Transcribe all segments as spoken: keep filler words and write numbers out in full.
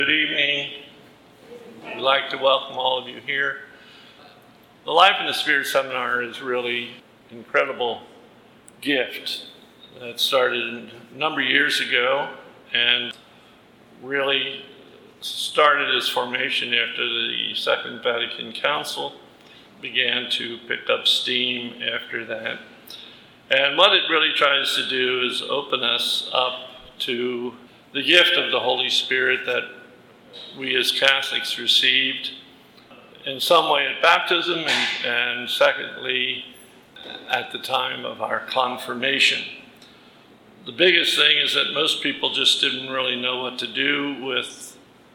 Good evening. We'd like to welcome all of you here. The Life in the Spirit Seminar is really an incredible gift that started a number of years ago and really started its formation after the Second Vatican Council, began to pick up steam after that. And what it really tries to do is open us up to the gift of the Holy Spirit that we as Catholics received in some way at baptism and, and secondly at the time of our confirmation. The biggest thing is that most people just didn't really know what to do with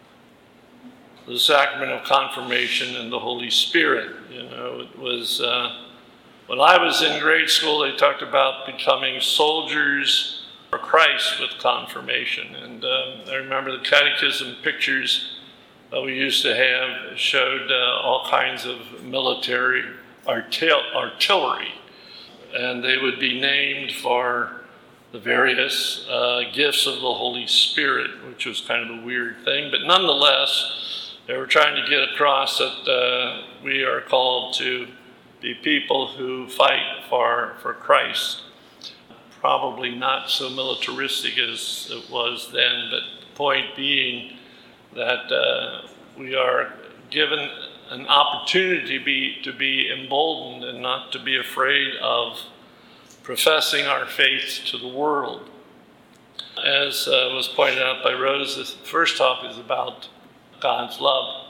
the sacrament of confirmation and the Holy Spirit. You know, it was, uh, when I was in grade school, they talked about becoming soldiers for Christ with confirmation. And um, I remember the catechism pictures that we used to have showed uh, all kinds of military artil- artillery. And they would be named for the various uh, gifts of the Holy Spirit, which was kind of a weird thing. But nonetheless, they were trying to get across that uh, we are called to be people who fight for, for Christ. Probably not so militaristic as it was then, but the point being that uh, we are given an opportunity to be, to be emboldened and not to be afraid of professing our faith to the world. As uh, was pointed out by Rose, the first talk is about God's love.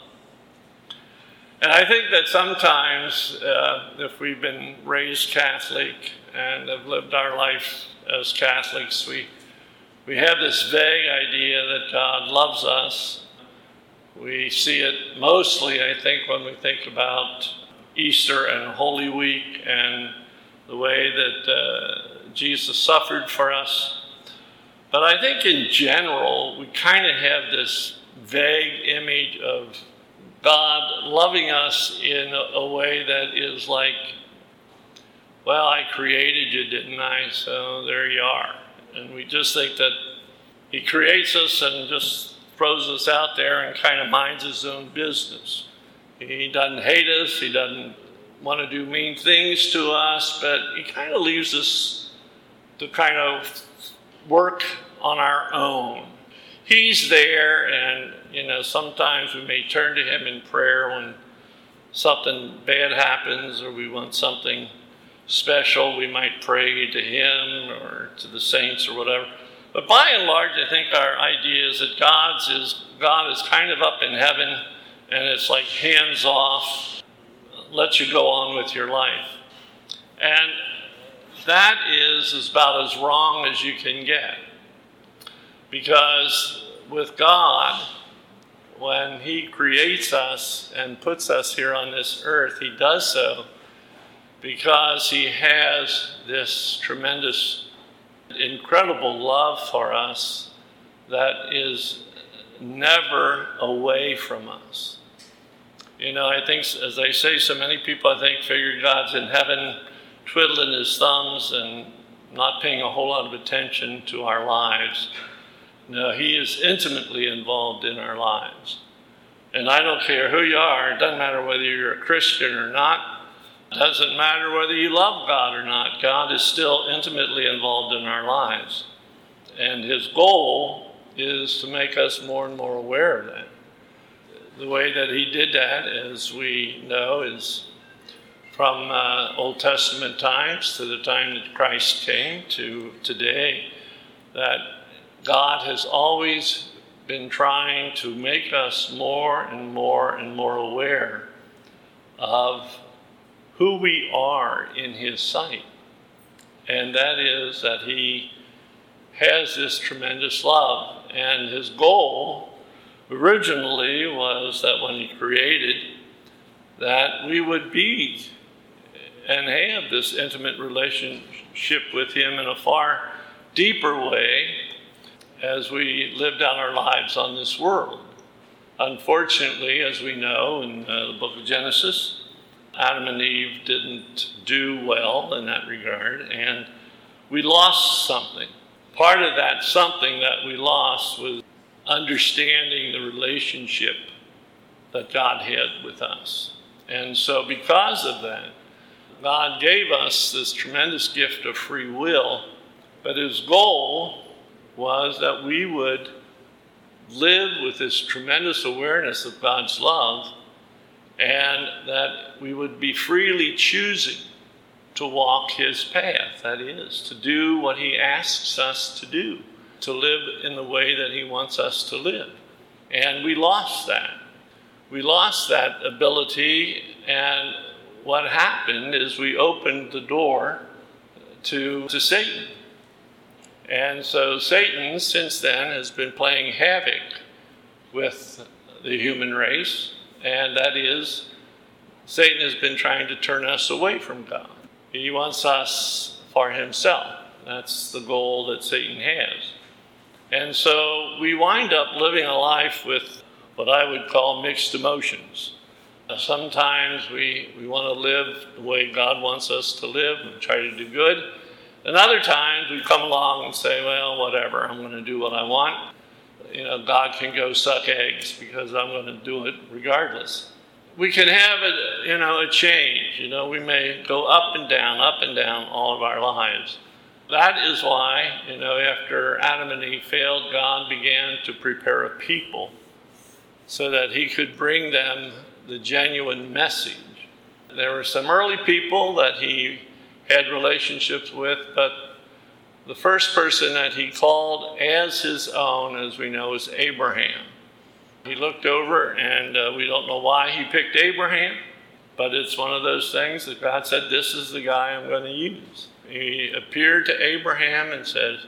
And I think that sometimes, uh, if we've been raised Catholic and have lived our life as Catholics, we we have this vague idea that God loves us. We see it mostly, I think, when we think about Easter and Holy Week and the way that uh, Jesus suffered for us. But I think in general, we kind of have this vague image of God loving us in a, a way that is like, well, I created you, didn't I? So there you are. And we just think that he creates us and just throws us out there and kind of minds his own business. He doesn't hate us. He doesn't want to do mean things to us, but he kind of leaves us to kind of work on our own. He's there, and, you know, sometimes we may turn to him in prayer when something bad happens or we want something special. We might pray to him or to the saints or whatever. But by and large, I think our idea is that God's is, God is kind of up in heaven, and it's like hands off, let you go on with your life. And that is, is about as wrong as you can get. Because with God, when he creates us and puts us here on this earth, he does so because he has this tremendous, incredible love for us that is never away from us. You know, I think, as I say, so many people, I think, figure God's in heaven twiddling his thumbs and not paying a whole lot of attention to our lives. No, he is intimately involved in our lives. And I don't care who you are. It doesn't matter whether you're a Christian or not. It doesn't matter whether you love God or not. God is still intimately involved in our lives. And his goal is to make us more and more aware of that. The way that he did that, as we know, is from uh, Old Testament times to the time that Christ came to today, that God has always been trying to make us more and more and more aware of who we are in his sight. And that is that he has this tremendous love. And his goal originally was that when he created, that we would be and have this intimate relationship with him in a far deeper way as we lived out our lives on this world. Unfortunately, as we know in uh, the book of Genesis, Adam and Eve didn't do well in that regard, and we lost something. Part of that something that we lost was understanding the relationship that God had with us. And so because of that, God gave us this tremendous gift of free will, but his goal was that we would live with this tremendous awareness of God's love, and that we would be freely choosing to walk his path, that is, to do what he asks us to do, to live in the way that he wants us to live. And we lost that. We lost that ability, and what happened is we opened the door to, to Satan. And so Satan, since then, has been playing havoc with the human race, and that is, Satan has been trying to turn us away from God. He wants us for himself. That's the goal that Satan has. And so we wind up living a life with what I would call mixed emotions. Sometimes we, we want to live the way God wants us to live and try to do good. And other times we come along and say, well, whatever, I'm going to do what I want. You know, God can go suck eggs because I'm going to do it regardless. We can have a, you know, a change. You know, we may go up and down, up and down all of our lives. That is why, you know, after Adam and Eve failed, God began to prepare a people so that he could bring them the genuine message. There were some early people that he had relationships with, but the first person that he called as his own, as we know, is Abraham. He looked over, and uh, we don't know why he picked Abraham, but it's one of those things that God said, this is the guy I'm going to use. He appeared to Abraham and said,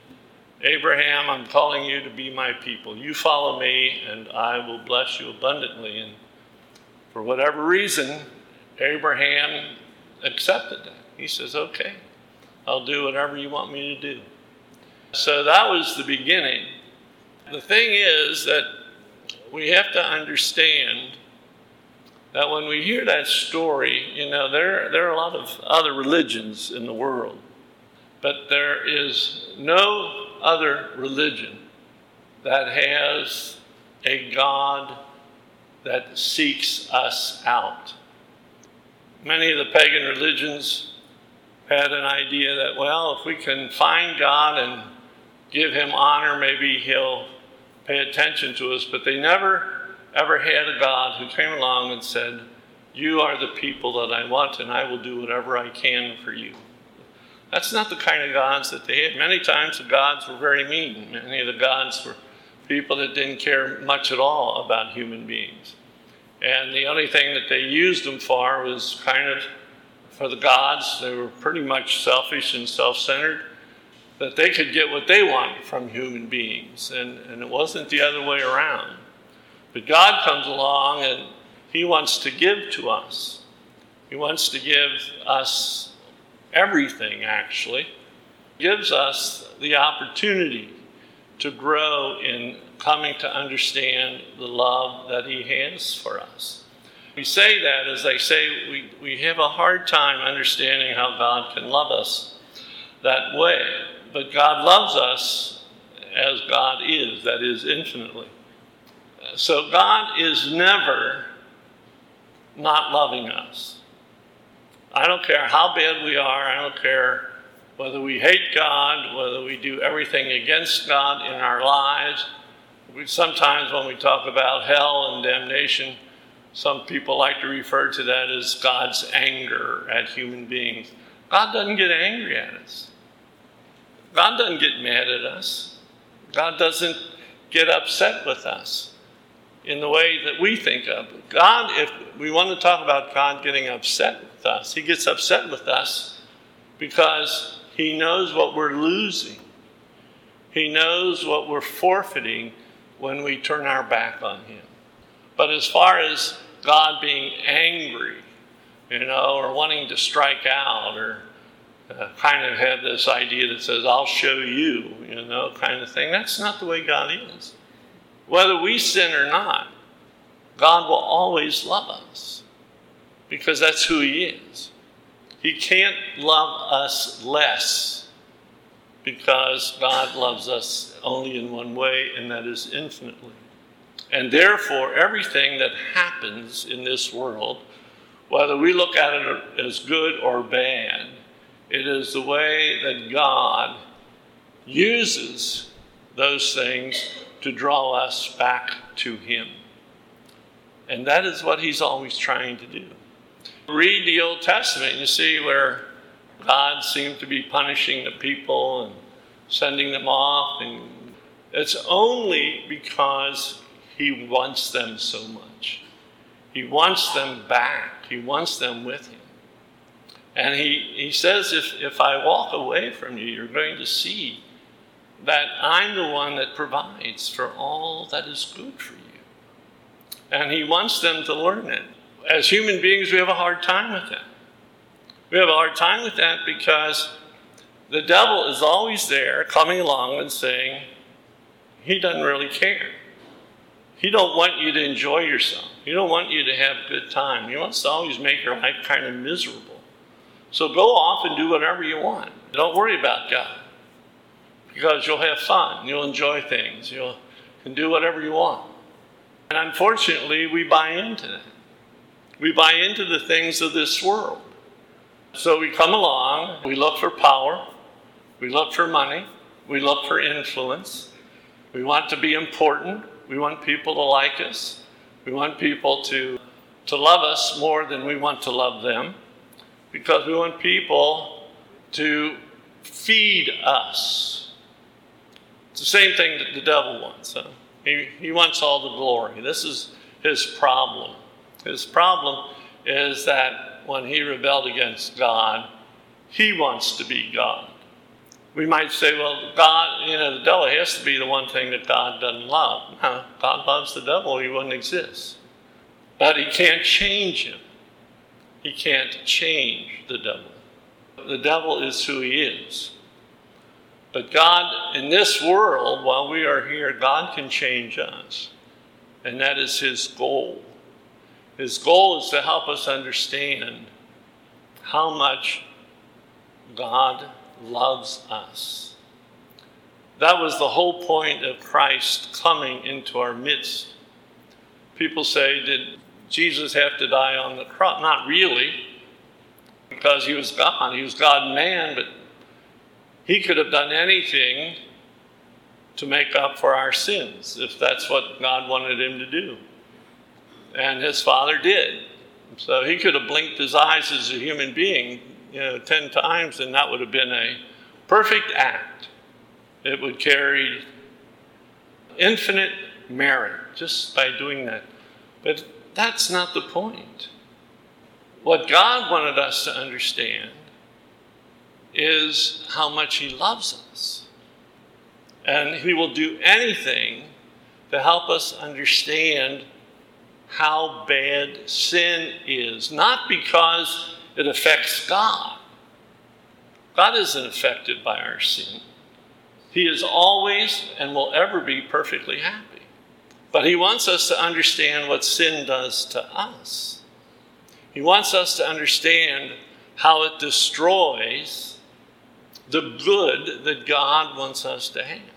Abraham, I'm calling you to be my people. You follow me, and I will bless you abundantly. And for whatever reason, Abraham accepted that. He says, okay, I'll do whatever you want me to do. So that was the beginning. The thing is that we have to understand that when we hear that story, you know, there, there are a lot of other religions in the world, but there is no other religion that has a God that seeks us out. Many of the pagan religions had an idea that, well, if we can find God and give him honor, maybe he'll pay attention to us. But they never, ever had a God who came along and said, you are the people that I want, and I will do whatever I can for you. That's not the kind of gods that they had. Many times the gods were very mean. Many of the gods were people that didn't care much at all about human beings. And the only thing that they used them for was kind of, for the gods, they were pretty much selfish and self-centered, that they could get what they wanted from human beings. And, and it wasn't the other way around. But God comes along and he wants to give to us. He wants to give us everything, actually. He gives us the opportunity to grow in coming to understand the love that he has for us. We say that, as I say, we, we have a hard time understanding how God can love us that way. But God loves us as God is, that is, infinitely. So God is never not loving us. I don't care how bad we are. I don't care whether we hate God, whether we do everything against God in our lives. We, sometimes when we talk about hell and damnation, some people like to refer to that as God's anger at human beings. God doesn't get angry at us. God doesn't get mad at us. God doesn't get upset with us in the way that we think of. God, if we want to talk about God getting upset with us, he gets upset with us because he knows what we're losing. He knows what we're forfeiting when we turn our back on him. But as far as God being angry, you know, or wanting to strike out, or uh, kind of have this idea that says, I'll show you, you know, kind of thing, that's not the way God is. Whether we sin or not, God will always love us because that's who he is. He can't love us less because God loves us only in one way, and that is infinitely. And therefore, everything that happens in this world, whether we look at it as good or bad, it is the way that God uses those things to draw us back to him. And that is what he's always trying to do. Read the Old Testament, you see where God seemed to be punishing the people and sending them off. And it's only because he wants them so much. He wants them back. He wants them with him. And he, he says, if, if I walk away from you, you're going to see that I'm the one that provides for all that is good for you. And he wants them to learn it. As human beings, we have a hard time with that. We have a hard time with that because the devil is always there coming along and saying, he doesn't really care. He don't want you to enjoy yourself. He don't want you to have a good time. He wants to always make your life kind of miserable. So go off and do whatever you want. Don't worry about God, because you'll have fun. You'll enjoy things. You'll can do whatever you want. And unfortunately, we buy into that. We buy into the things of this world. So we come along, we look for power, we look for money, we look for influence. We want to be important. We want people to like us. We want people to, to love us more than we want to love them, because we want people to feed us. It's the same thing that the devil wants. Huh? He, he wants all the glory. This is his problem. His problem is that when he rebelled against God, he wants to be God. We might say, well, God, you know, the devil has to be the one thing that God doesn't love. No, God loves the devil, he wouldn't exist. But he can't change him. He can't change the devil. The devil is who he is. But God, in this world, while we are here, God can change us. And that is his goal. His goal is to help us understand how much God loves us. That was the whole point of Christ coming into our midst. People say, did Jesus have to die on the cross? Not really, because he was God. He was God and man, but he could have done anything to make up for our sins, if that's what God wanted him to do. And his Father did. So he could have blinked his eyes as a human being, you know, ten times, and that would have been a perfect act. It would carry infinite merit just by doing that. But that's not the point. What God wanted us to understand is how much he loves us. And he will do anything to help us understand how bad sin is. Not because it affects God. God isn't affected by our sin. He is always and will ever be perfectly happy. But he wants us to understand what sin does to us. He wants us to understand how it destroys the good that God wants us to have.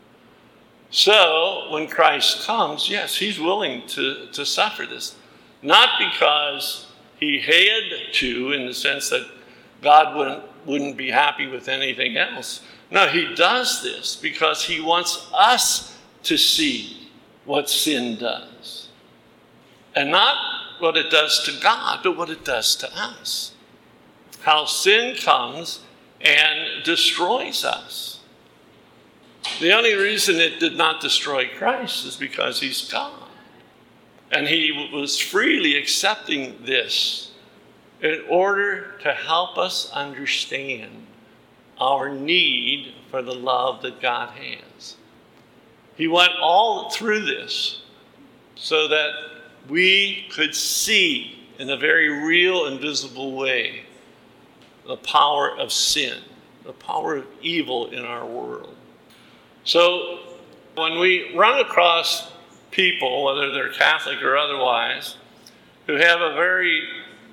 So, when Christ comes, yes, he's willing to, to suffer this. Not because he had to, in the sense that God wouldn't, wouldn't be happy with anything else. No, he does this because he wants us to see what sin does. And not what it does to God, but what it does to us. How sin comes and destroys us. The only reason it did not destroy Christ is because he's God. And he was freely accepting this in order to help us understand our need for the love that God has. He went all through this so that we could see in a very real and visible way the power of sin, the power of evil in our world. So when we run across people, whether they're Catholic or otherwise, who have a very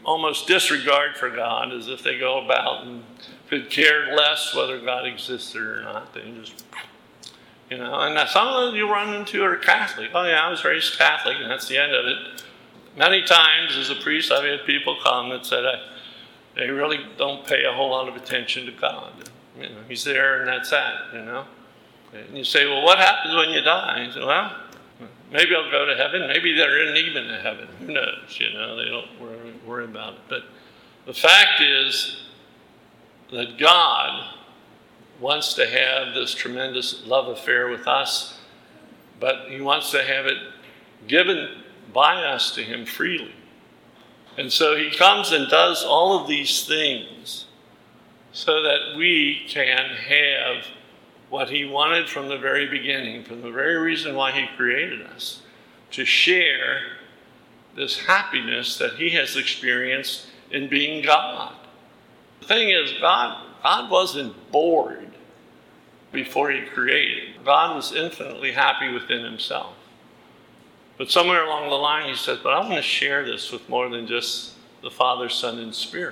almost disregard for God, as if they go about and could care less whether God existed or not. They just, you know, and some of them you run into are Catholic. Oh yeah, I was raised Catholic, and that's the end of it. Many times as a priest, I've had people come that said I, they really don't pay a whole lot of attention to God. You know, he's there and that's that, you know. And you say, well, what happens when you die? And you say, well, maybe I'll go to heaven. Maybe there isn't even a heaven. Who knows? You know, they don't worry, worry about it. But the fact is that God wants to have this tremendous love affair with us, but he wants to have it given by us to him freely. And so he comes and does all of these things so that we can have what he wanted from the very beginning, from the very reason why he created us, to share this happiness that he has experienced in being God. The thing is, God, God wasn't bored before he created. God was infinitely happy within himself. But somewhere along the line he said, but I want to share this with more than just the Father, Son, and Spirit.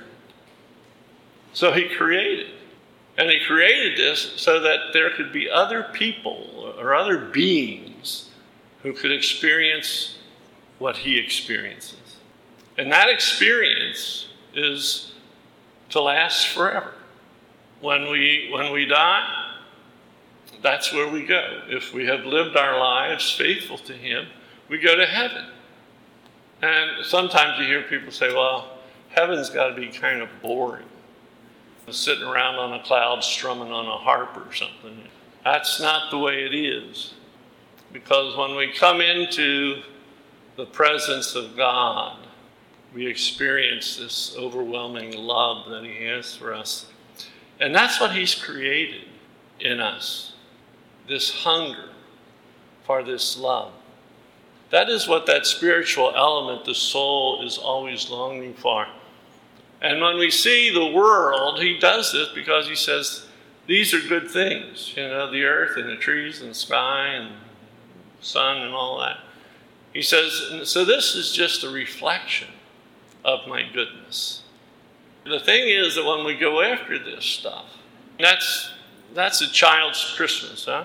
So he created. And he created this so that there could be other people or other beings who could experience what he experiences. And that experience is to last forever. When we, when we die, that's where we go. If we have lived our lives faithful to him, we go to heaven. And sometimes you hear people say, well, heaven's got to be kind of boring. Sitting around on a cloud strumming on a harp or something. That's not the way it is. Because when we come into the presence of God, we experience this overwhelming love that he has for us. And that's what he's created in us. This hunger for this love. That is what that spiritual element, the soul, is always longing for. And when we see the world, he does this because he says, these are good things. You know, the earth and the trees and the sky and the sun and all that. He says, so this is just a reflection of my goodness. The thing is that when we go after this stuff, that's, that's a child's Christmas, huh?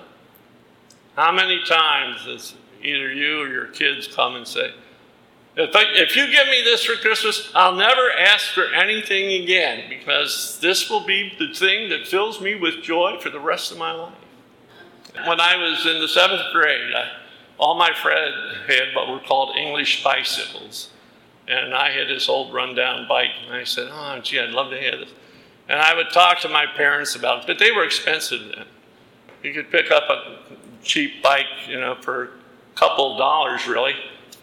How many times does either you or your kids come and say, If, I, if you give me this for Christmas, I'll never ask for anything again, because this will be the thing that fills me with joy for the rest of my life. When I was in the seventh grade, I, all my friends had what were called English bicycles. And I had this old rundown bike, and I said, oh, gee, I'd love to have this. And I would talk to my parents about it, but they were expensive then. You could pick up a cheap bike, you know, for a couple dollars, really.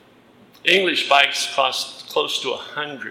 English bikes cost close to a hundred.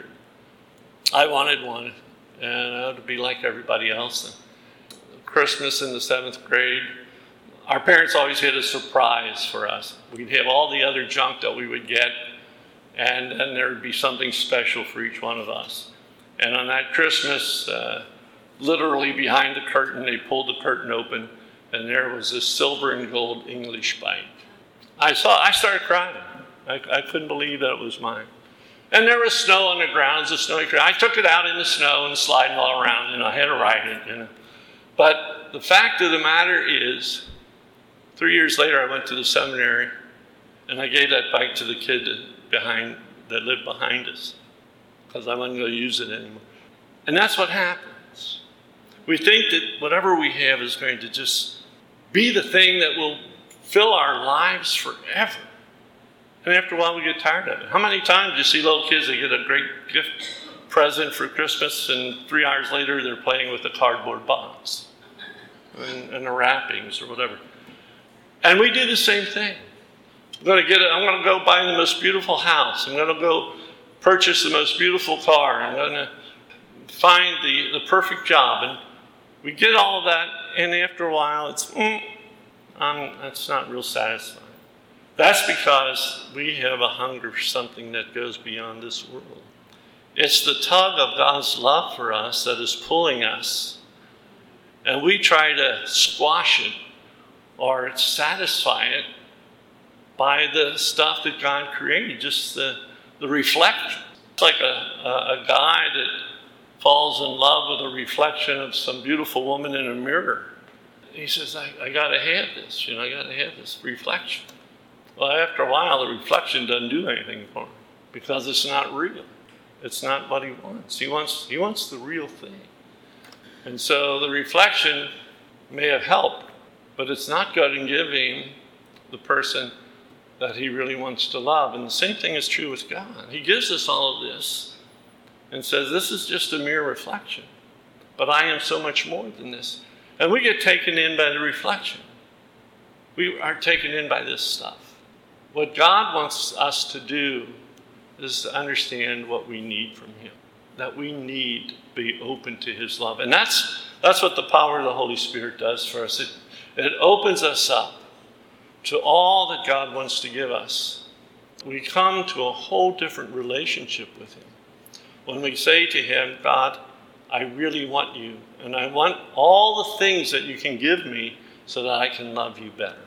I wanted one, and I would be like everybody else. And Christmas in the seventh grade, our parents always had a surprise for us. We'd have all the other junk that we would get, and then there would be something special for each one of us. And on that Christmas, uh, literally behind the curtain, they pulled the curtain open, and there was this silver and gold English bike. I saw, I started crying. I, I couldn't believe that it was mine. And there was snow on the ground. It was a snowy ground. I took it out in the snow and sliding all around, and I had to ride it. You know. But the fact of the matter is, three years later, I went to the seminary, and I gave that bike to the kid that, behind, that lived behind us, because I wasn't going to use it anymore. And that's what happens. We think that whatever we have is going to just be the thing that will fill our lives forever. And after a while, we get tired of it. How many times do you see little kids that get a great gift present for Christmas, and three hours later, they're playing with a cardboard box and, and the wrappings or whatever? And we do the same thing. I'm going to get it. I'm going to go buy the most beautiful house. I'm going to go purchase the most beautiful car. I'm going to find the, the perfect job. And we get all of that, and after a while, it's, mm, um, that's not real satisfying. That's because we have a hunger for something that goes beyond this world. It's the tug of God's love for us that is pulling us. And we try to squash it or satisfy it by the stuff that God created, just the, the reflection. It's like a, a, a guy that falls in love with a reflection of some beautiful woman in a mirror. He says, I, I got to have this, you know, I got to have this reflection. Well, after a while, the reflection doesn't do anything for him because it's not real. It's not what he wants. He wants, he wants the real thing. And so the reflection may have helped, but it's not going to give him the person that he really wants to love. And the same thing is true with God. He gives us all of this and says, this is just a mere reflection, but I am so much more than this. And we get taken in by the reflection. We are taken in by this stuff. What God wants us to do is to understand what we need from him, that we need to be open to his love. And that's that's what the power of the Holy Spirit does for us. It, it opens us up to all that God wants to give us. We come to a whole different relationship with him. When we say to him, God, I really want you, and I want all the things that you can give me so that I can love you better.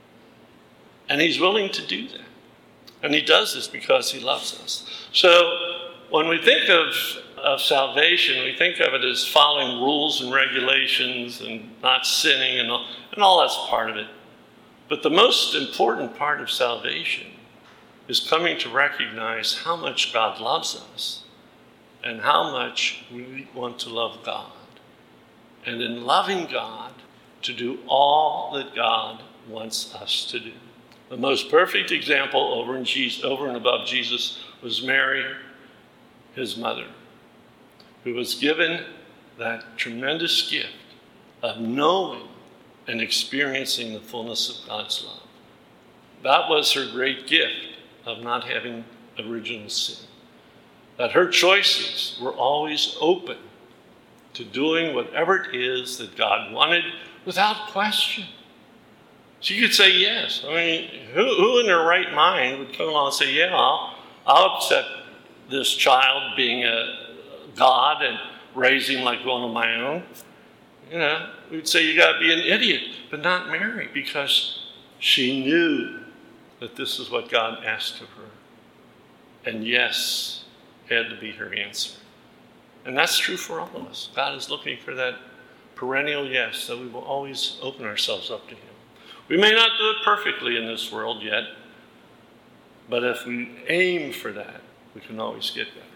And he's willing to do that. And he does this because he loves us. So when we think of, of salvation, we think of it as following rules and regulations and not sinning, and all, and all that's part of it. But the most important part of salvation is coming to recognize how much God loves us and how much we want to love God. And in loving God, to do all that God wants us to do. The most perfect example over, in Jesus, over and above Jesus was Mary, his mother, who was given that tremendous gift of knowing and experiencing the fullness of God's love. That was her great gift of not having original sin. That her choices were always open to doing whatever it is that God wanted without question. She could say yes. I mean, who, who in their right mind would come along and say, yeah, I'll, I'll accept this child being a God and raise him like one of my own? You know, we'd say you got to be an idiot, but not Mary, because she knew that this is what God asked of her. And yes had to be her answer. And that's true for all of us. God is looking for that perennial yes, that we will always open ourselves up to him. We may not do it perfectly in this world yet, but if we aim for that, we can always get there.